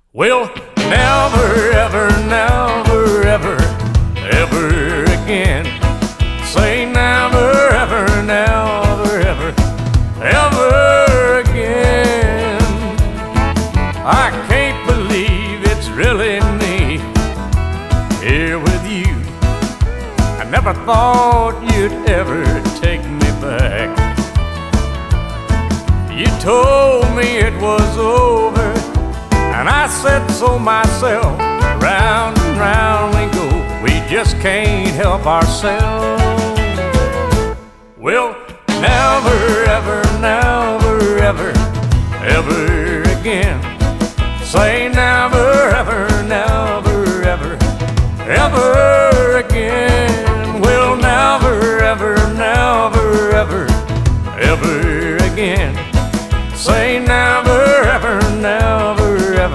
Well, never, ever, never, ever, ever again. Say never, ever, never, ever, ever again. I can't believe it's really me here with you. I never thought you'd ever take me back. You told me it was over, and I said so myself. Round and round we go, we just can't help ourselves. Well, never, ever, never, ever, ever again. Say